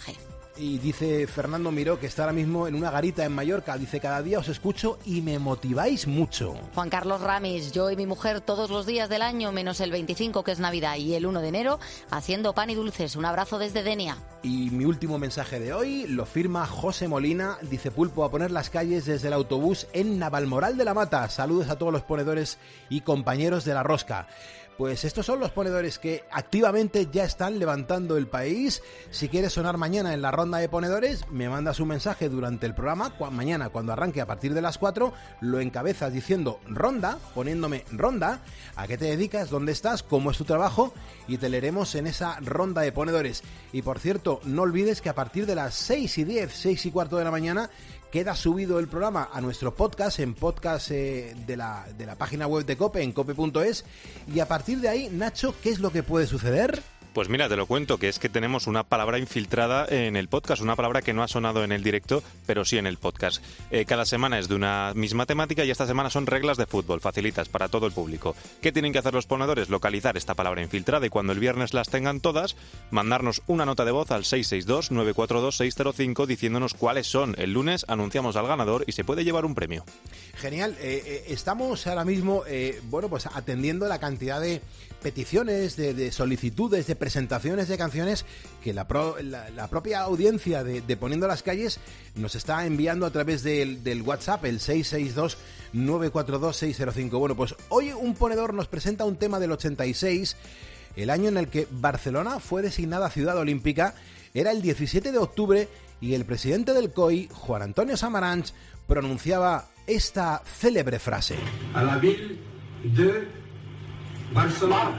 Y dice Fernando Miró, que está ahora mismo en una garita en Mallorca. Dice, cada día os escucho y me motiváis mucho. Juan Carlos Ramis, yo y mi mujer todos los días del año, menos el 25, que es Navidad, y el 1 de enero, haciendo pan y dulces. Un abrazo desde Denia. Y mi último mensaje de hoy lo firma José Molina. Dice, Pulpo, a poner las calles desde el autobús en Navalmoral de la Mata. Saludos a todos los ponedores y compañeros de la rosca. Pues estos son los ponedores que activamente ya están levantando el país. Si quieres sonar mañana en la ronda de ponedores, me mandas un mensaje durante el programa. Mañana, cuando arranque a partir de las 4, lo encabezas diciendo ronda, poniéndome ronda, a qué te dedicas, dónde estás, cómo es tu trabajo, y te leeremos en esa ronda de ponedores. Y por cierto, no olvides que a partir de las 6:10, 6:15 de la mañana, queda subido el programa a nuestro podcast, en podcast de la página web de COPE, en cope.es. Y a partir de ahí, Nacho, ¿qué es lo que puede suceder? Pues mira, te lo cuento, que es que tenemos una palabra infiltrada en el podcast, una palabra que no ha sonado en el directo, pero sí en el podcast. Cada semana es de una misma temática y esta semana son reglas de fútbol, facilitas para todo el público. ¿Qué tienen que hacer los ponedores? Localizar esta palabra infiltrada y cuando el viernes las tengan todas, mandarnos una nota de voz al 662-942-605 diciéndonos cuáles son. El lunes anunciamos al ganador y se puede llevar un premio. Genial. Estamos ahora mismo, pues atendiendo la cantidad de peticiones, de solicitudes, de presentaciones de canciones que la propia audiencia de Poniendo las Calles nos está enviando a través del WhatsApp, el 662-942-605. Bueno, pues hoy un ponedor nos presenta un tema del 86, el año en el que Barcelona fue designada ciudad olímpica. Era el 17 de octubre y el presidente del COI, Juan Antonio Samaranch, pronunciaba esta célebre frase. A la ville de Barcelona.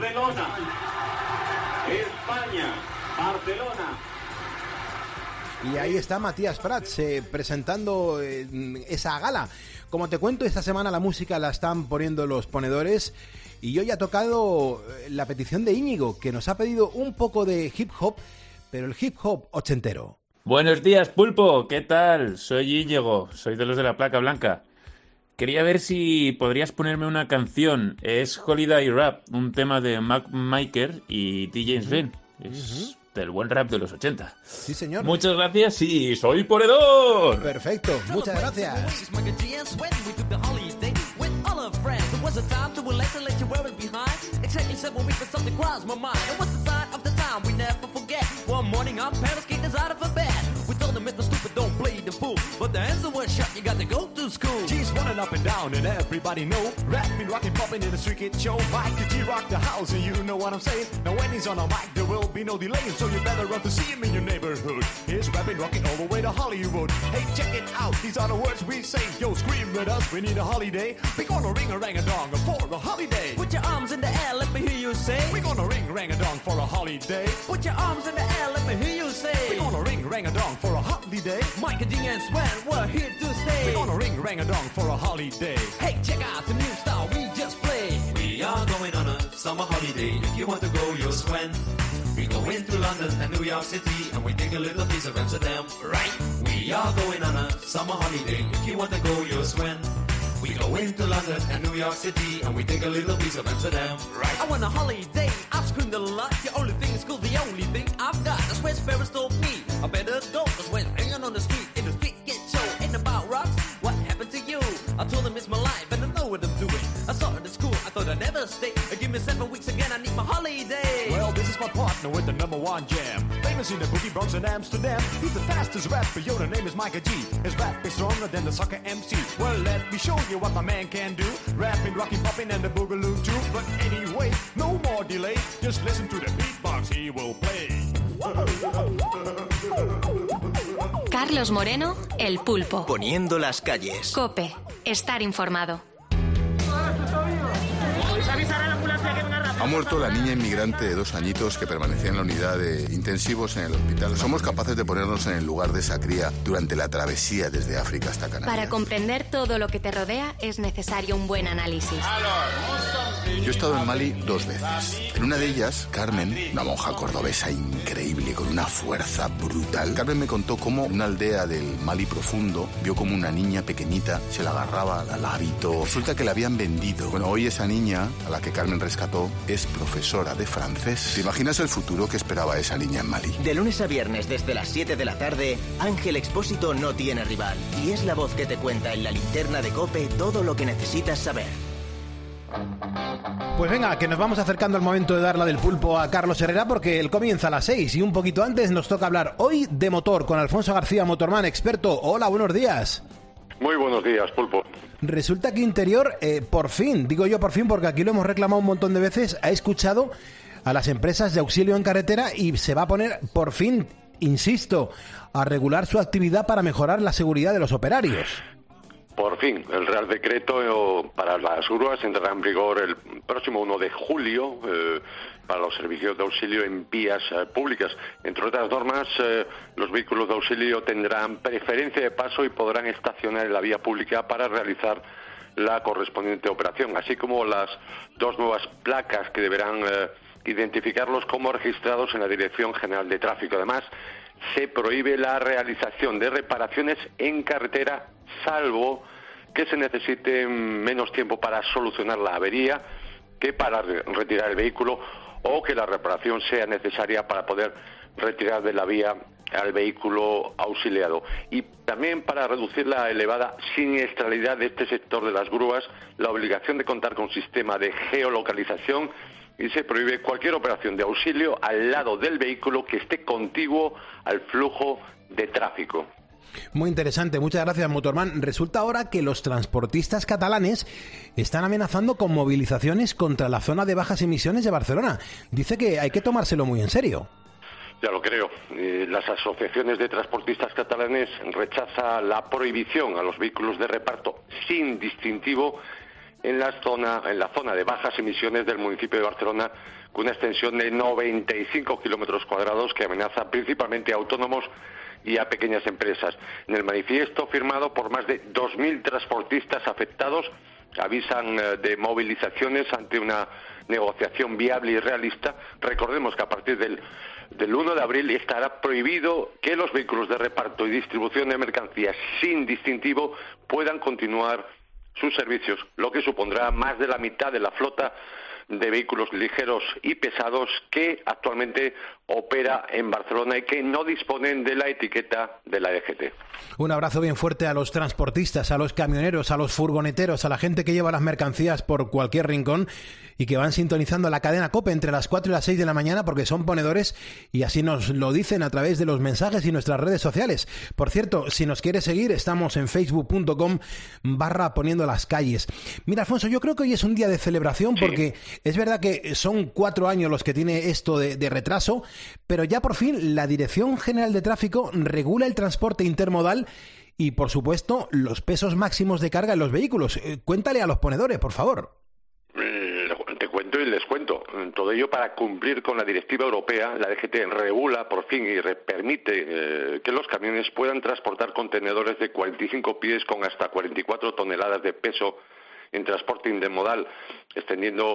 España, Barcelona. Y ahí está Matías Prats presentando esa gala. Como te cuento, esta semana la música la están poniendo los ponedores y hoy ha tocado la petición de Íñigo, que nos ha pedido un poco de hip hop, pero el hip hop ochentero. Buenos días, Pulpo, ¿qué tal? Soy Íñigo, soy de los de la placa blanca. Quería ver si podrías ponerme una canción. Es Holiday Rap, un tema de Mac Miker y DJ Sven. Es del buen rap de los 80. Sí, señor. Muchas gracias y soy ponedor. Perfecto, muchas gracias. Don't play the fool, but the answer was shut. You got to go to school. G's running up and down, and everybody know. Rapping, rocking, popping in the street kid show. Mike the G rock the house, and you know what I'm saying. Now when he's on a mic, there will be no delay, so you better run to see him in your neighborhood. He's rapping, rocking all the way to Hollywood. Hey, check it out, these are the words we say. Yo, scream with us, we need a holiday. We gonna ring a rang a dong for a holiday. Put your arms in the air, let me hear you say. We gonna ring rang a dong for a holiday. Put your arms in the air, let me hear you say. We gonna ring rang a dong for a holiday. Mike and Ding and Sven, we're here to stay. We're gonna ring rang a dong for a holiday. Hey, check out the new style we just played. We are going on a summer holiday. If you want to go, you'll Sven. We go into London and New York City, and we take a little piece of Amsterdam, right? We are going on a summer holiday. If you want to go, you'll Sven. We go into London and New York City, and we take a little piece of Amsterdam, right? I want a holiday, I've screamed a lot. The only thing is cool, the only thing I've got. That's where Ferris told me I better go, cause when hanging on the street, in the street get show, ain't about rocks. What happened to you? I told him it's my life, and I know what I'm doing. I started at school, I thought I'd never stay. Give me 7 weeks again, I need my holiday. Well, this is my partner with the #1 jam. Famous in the boogie Bronx and Amsterdam. He's the fastest rapper, yo, the name is Micah G. His rap is stronger than the soccer MC. Well, let me show you what my man can do. Rapping, rocking, popping, and the boogaloo too. But anyway, no more delay. Just listen to the beatbox he will play. Carlos Moreno, El Pulpo. Poniendo las calles. COPE. Estar informado. Ha muerto la niña inmigrante de 2 añitos que permanecía en la unidad de intensivos en el hospital. Somos capaces de ponernos en el lugar de esa cría durante la travesía desde África hasta Canarias. Para comprender todo lo que te rodea es necesario un buen análisis. Yo he estado en Mali 2 veces. En una de ellas, Carmen, una monja cordobesa increíble, con una fuerza brutal. Carmen me contó cómo en una aldea del Mali profundo vio como una niña pequeñita se la agarraba al hábito. Resulta que la habían vendido. Bueno, hoy esa niña, a la que Carmen rescató, es profesora de francés. ¿Te imaginas el futuro que esperaba esa niña en Mali? De lunes a viernes desde las 7 de la tarde, Ángel Expósito no tiene rival. Y es la voz que te cuenta en la linterna de COPE todo lo que necesitas saber. Pues venga, que nos vamos acercando al momento de dar la del pulpo a Carlos Herrera, porque él comienza a las 6 y un poquito antes nos toca hablar hoy de motor con Alfonso García, Motorman experto. Hola, buenos días. Muy buenos días, pulpo. Resulta que Interior, por fin, digo yo por fin porque aquí lo hemos reclamado un montón de veces, ha escuchado a las empresas de auxilio en carretera y se va a poner, por fin, insisto, a regular su actividad para mejorar la seguridad de los operarios. Por fin, el Real Decreto para las grúas entrará en vigor el próximo 1 de julio para los servicios de auxilio en vías públicas. Entre otras normas, los vehículos de auxilio tendrán preferencia de paso y podrán estacionar en la vía pública para realizar la correspondiente operación, así como las 2 nuevas placas que deberán identificarlos como registrados en la Dirección General de Tráfico. Además, se prohíbe la realización de reparaciones en carretera, salvo que se necesite menos tiempo para solucionar la avería que para retirar el vehículo, o que la reparación sea necesaria para poder retirar de la vía al vehículo auxiliado. Y también, para reducir la elevada siniestralidad de este sector de las grúas, la obligación de contar con sistema de geolocalización, y se prohíbe cualquier operación de auxilio al lado del vehículo que esté contiguo al flujo de tráfico. Muy interesante, muchas gracias, Motorman. Resulta ahora que los transportistas catalanes están amenazando con movilizaciones contra la zona de bajas emisiones de Barcelona. Dice que hay que tomárselo muy en serio. Ya lo creo. Las asociaciones de transportistas catalanes rechazan la prohibición a los vehículos de reparto sin distintivo en la zona de bajas emisiones del municipio de Barcelona, con una extensión de 95 kilómetros cuadrados que amenaza principalmente a autónomos y a pequeñas empresas. En el manifiesto firmado por más de 2.000 transportistas afectados, avisan de movilizaciones ante una negociación viable y realista. Recordemos que a partir del 1 de abril estará prohibido que los vehículos de reparto y distribución de mercancías sin distintivo puedan continuar sus servicios, lo que supondrá más de la mitad de la flota de vehículos ligeros y pesados que actualmente opera en Barcelona y que no disponen de la etiqueta de la DGT. Un abrazo bien fuerte a los transportistas, a los camioneros, a los furgoneteros, a la gente que lleva las mercancías por cualquier rincón y que van sintonizando la cadena COPE entre las 4 y las 6 de la mañana porque son ponedores y así nos lo dicen a través de los mensajes y nuestras redes sociales. Por cierto, si nos quieres seguir, estamos en facebook.com/poniendo las calles. Mira, Alfonso, yo creo que hoy es un día de celebración porque es verdad que son 4 años los que tiene esto de retraso, pero ya por fin la Dirección General de Tráfico regula el transporte intermodal y, por supuesto, los pesos máximos de carga en los vehículos. Cuéntale a los ponedores, por favor. Te cuento y les cuento. Todo ello para cumplir con la directiva europea. La DGT regula por fin y permite que los camiones puedan transportar contenedores de 45 pies con hasta 44 toneladas de peso en transporte intermodal, extendiendo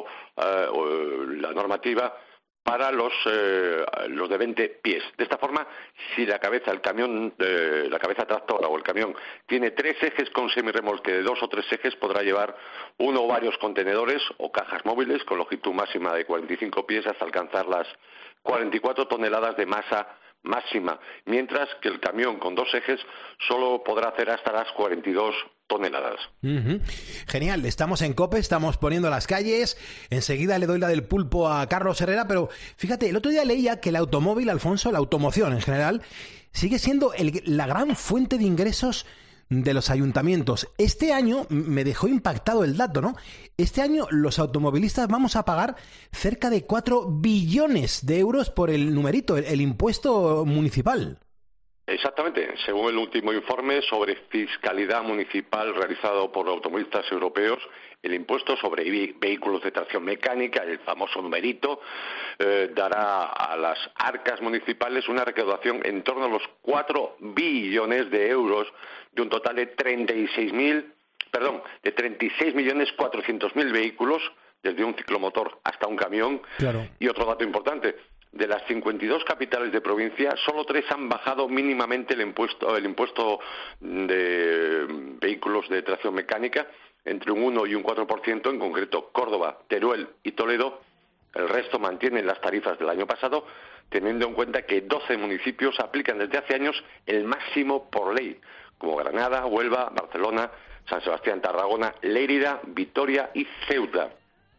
la normativa para los de 20 pies. De esta forma, si la cabeza tractora o el camión tiene 3 ejes con semirremolque de 2 o 3 ejes, podrá llevar uno o varios contenedores o cajas móviles con longitud máxima de 45 pies hasta alcanzar las 44 toneladas de masa máxima, mientras que el camión con 2 ejes solo podrá hacer hasta las 42 toneladas. Genial, estamos en COPE, estamos poniendo las calles. Enseguida le doy la del pulpo a Carlos Herrera, pero fíjate, el otro día leía que el automóvil, Alfonso, la automoción en general, sigue siendo la gran fuente de ingresos de los ayuntamientos. Este año me dejó impactado el dato, ¿no? Este año los automovilistas vamos a pagar cerca de 4 billones de euros por el numerito, el impuesto municipal. Exactamente. Según el último informe sobre fiscalidad municipal realizado por automovilistas europeos, el impuesto sobre vehículos de tracción mecánica, el famoso numerito, dará a las arcas municipales una recaudación en torno a los 4 billones de euros de un total de 36.400.000 vehículos desde un ciclomotor hasta un camión. Claro. Y otro dato importante, de las 52 capitales de provincia, solo 3 han bajado mínimamente el impuesto de vehículos de tracción mecánica, entre un 1 y un 4%, en concreto Córdoba, Teruel y Toledo. El resto mantienen las tarifas del año pasado, teniendo en cuenta que 12 municipios aplican desde hace años el máximo por ley, como Granada, Huelva, Barcelona, San Sebastián, Tarragona, Lérida, Vitoria y Ceuta.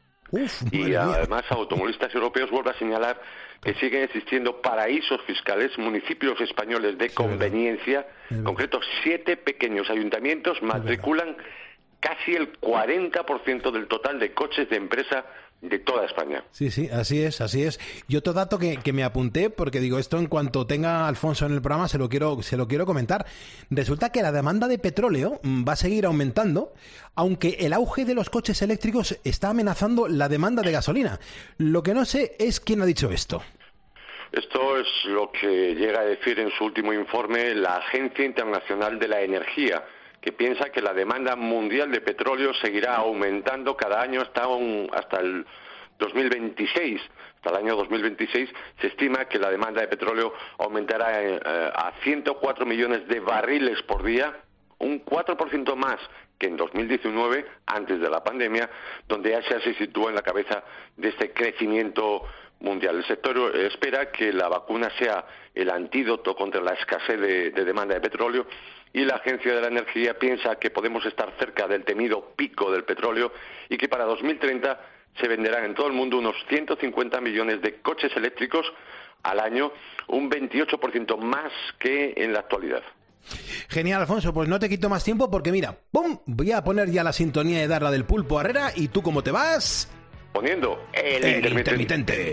Y además, automovilistas europeos vuelven a señalar que siguen existiendo paraísos fiscales, municipios españoles de conveniencia. En concreto, 7 pequeños ayuntamientos matriculan casi el 40% del total de coches de empresa de toda España. Sí, así es. Y otro dato que me apunté, porque digo, esto en cuanto tenga a Alfonso en el programa se lo quiero comentar. Resulta que la demanda de petróleo va a seguir aumentando, aunque el auge de los coches eléctricos está amenazando la demanda de gasolina. Lo que no sé es quién ha dicho esto. Esto es lo que llega a decir en su último informe la Agencia Internacional de la Energía, que piensa que la demanda mundial de petróleo seguirá aumentando cada año hasta el 2026. Hasta el año 2026 se estima que la demanda de petróleo aumentará a 104 millones de barriles por día, un 4% más que en 2019, antes de la pandemia, donde Asia se sitúa en la cabeza de este crecimiento mundial. El sector espera que la vacuna sea el antídoto contra la escasez de demanda de petróleo, y la Agencia de la Energía piensa que podemos estar cerca del temido pico del petróleo y que para 2030 se venderán en todo el mundo unos 150 millones de coches eléctricos al año, un 28% más que en la actualidad. Genial, Alfonso, pues no te quito más tiempo porque mira, ¡pum!, voy a poner ya la sintonía de Darla del Pulpo Herrera, y tú ¿cómo te vas? Poniendo el intermitente.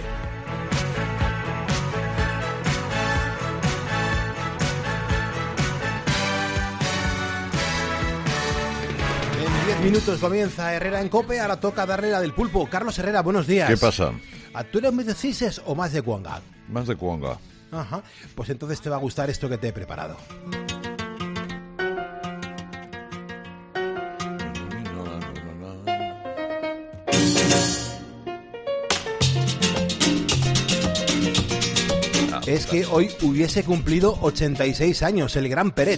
En 10 minutos comienza Herrera en COPE, ahora toca darle la del Pulpo. Carlos Herrera, buenos días. ¿Qué pasa? ¿Tú eres más de Cises o más de Cuanga? Más de Cuanga. Ajá, pues entonces te va a gustar esto que te he preparado. Es que hoy hubiese cumplido 86 años el gran Peret.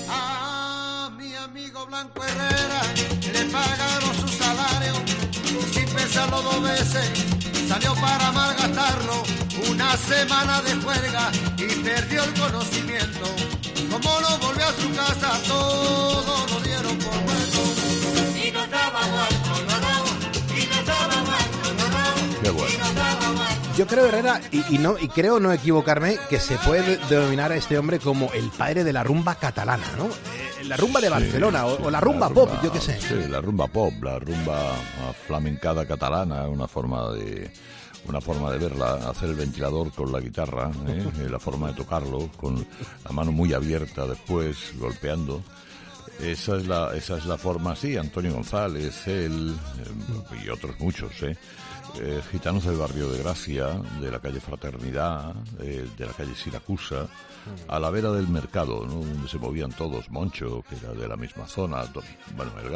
A mi amigo Blanco Herrera le pagaron su salario sin pensarlo 2 veces, salió para malgastarlo, una semana de juerga y perdió el conocimiento. Como no volvió a su casa, todo lo dieron por muerto. Y no estaba muerto, no, y no estaba muerto, no. Qué bueno. Y no estaba muerto. Yo creo, Herrera, y creo no equivocarme, que se puede denominar a este hombre como el padre de la rumba catalana, ¿no? La rumba de Barcelona, o la rumba pop, yo qué sé. Sí, la rumba pop, la rumba flamencada catalana, una forma de verla, hacer el ventilador con la guitarra, la forma de tocarlo, con la mano muy abierta después, golpeando. Esa es la forma, sí, Antonio González, él y otros muchos, gitanos del barrio de Gracia, de la calle Fraternidad, de la calle Siracusa, a la vera del mercado, ¿no?, donde se movían todos, Moncho, que era de la misma zona, bueno, el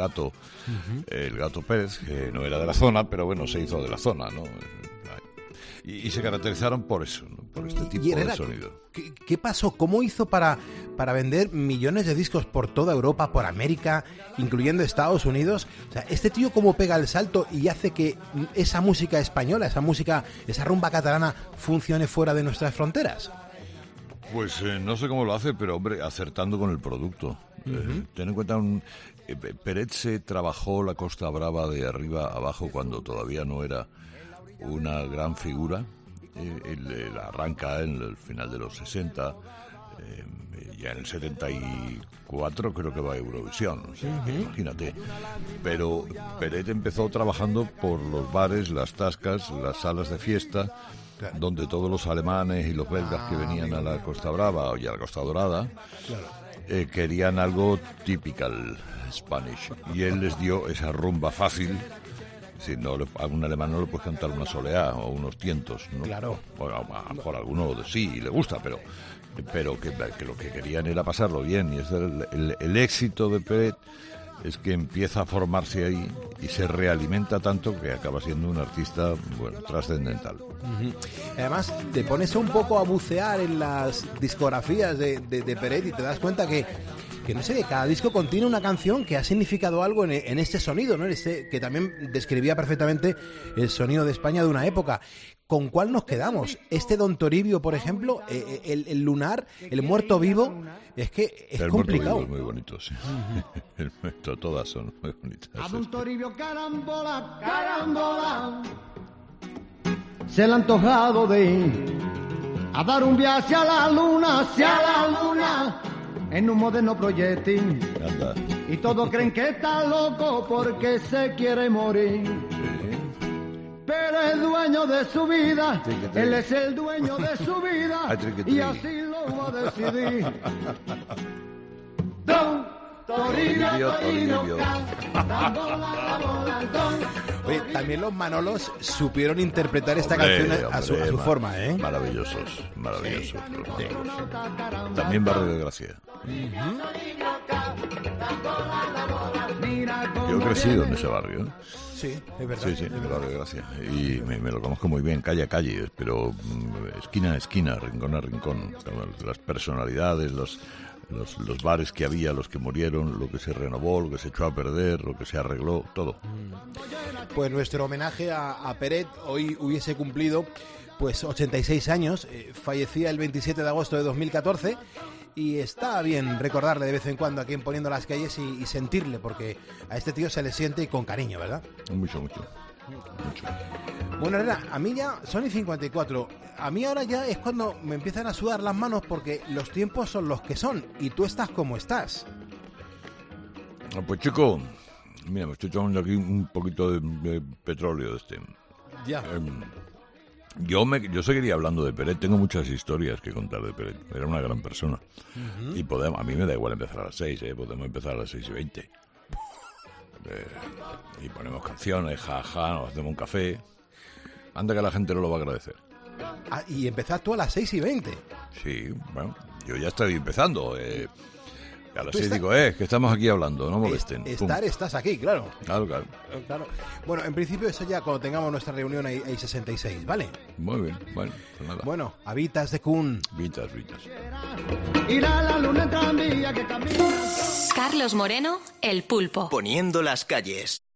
gato Pérez, que no era de la zona, pero bueno, se hizo de la zona, ¿no? Y se caracterizaron por eso, ¿no?, por este tipo de sonido. ¿Qué pasó? ¿Cómo hizo para vender millones de discos por toda Europa, por América, incluyendo Estados Unidos? O sea, este tío cómo pega el salto y hace que esa música española, esa rumba catalana funcione fuera de nuestras fronteras. Pues no sé cómo lo hace, pero hombre, acertando con el producto. Ten en cuenta, Peret se trabajó la Costa Brava de arriba abajo cuando todavía no era una gran figura. Él arranca en el final de los 60, ya en el 74 creo que va a Eurovisión, o sea, imagínate. Pero Peret empezó trabajando por los bares, las tascas, las salas de fiesta, donde todos los alemanes y los belgas que venían a la Costa Brava y a la Costa Dorada querían algo typical Spanish, y él les dio esa rumba fácil. Si no, a un alemán no le puedes cantar una soleá o unos tientos, ¿no? Claro. Bueno, por alguno sí le gusta, pero que lo que querían era pasarlo bien, y ese era el éxito de Peret es que empieza a formarse ahí y se realimenta tanto que acaba siendo un artista, bueno, trascendental. Además, te pones un poco a bucear en las discografías de Peret y te das cuenta que no sé, que cada disco contiene una canción que ha significado algo en este sonido, ¿no? Que también describía perfectamente el sonido de España de una época. ¿Con cuál nos quedamos? Este Don Toribio, por ejemplo, el Lunar, el Muerto Vivo, es que es el complicado. Muerto Vivo es muy bonito, sí. Todas son muy bonitas. A Don Toribio carambola, carambola, se le ha antojado de ir a dar un viaje hacia la luna, en un moderno proyectil. Anda. Y todos creen que está loco porque se quiere morir. Pero es dueño de su vida, él es el dueño de su vida y así lo va a decidir. Don Toribio, Oye, también los Manolos supieron interpretar esta canción a su forma, ¿eh? Maravillosos, maravillosos los Manolos. También Barrio de Gracia. Yo he crecido en ese barrio, ¿eh? Sí, es verdad. Sí, en el Barrio de Gracia. Y me lo conozco muy bien, calle a calle, pero esquina a esquina, rincón a rincón. Las personalidades, los bares que había, los que murieron, lo que se renovó, lo que se echó a perder, lo que se arregló, todo. Pues nuestro homenaje a Peret hoy hubiese cumplido pues 86 años, fallecía el 27 de agosto de 2014 y está bien recordarle de vez en cuando aquí en Poniendo las Calles y sentirle, porque a este tío se le siente con cariño, ¿verdad? Mucho. Bueno, Elena, a mí ya son y 54. A mí ahora ya es cuando me empiezan a sudar las manos porque los tiempos son los que son y tú estás como estás. Pues chico, mira, me estoy tomando aquí un poquito de petróleo de este. Ya. Yo seguiría hablando de Peret, tengo muchas historias que contar de Peret, era una gran persona. Y a mí me da igual empezar a las 6, podemos empezar a las 6:20. Y ponemos canciones, jaja, nos hacemos un café. Anda que la gente no lo va a agradecer. Ah, y empezás tú a las 6:20. Sí, bueno, yo ya estoy empezando. A las 6 digo, que estamos aquí hablando, no molesten. Estás aquí, claro. Claro. Bueno, en principio eso ya cuando tengamos nuestra reunión hay 66, ¿vale? Muy bien, bueno, pues nada. Bueno, habitas de Kun. Vitas. Irá la luna tranvía que camina. Carlos Moreno, El Pulpo. Poniendo las calles.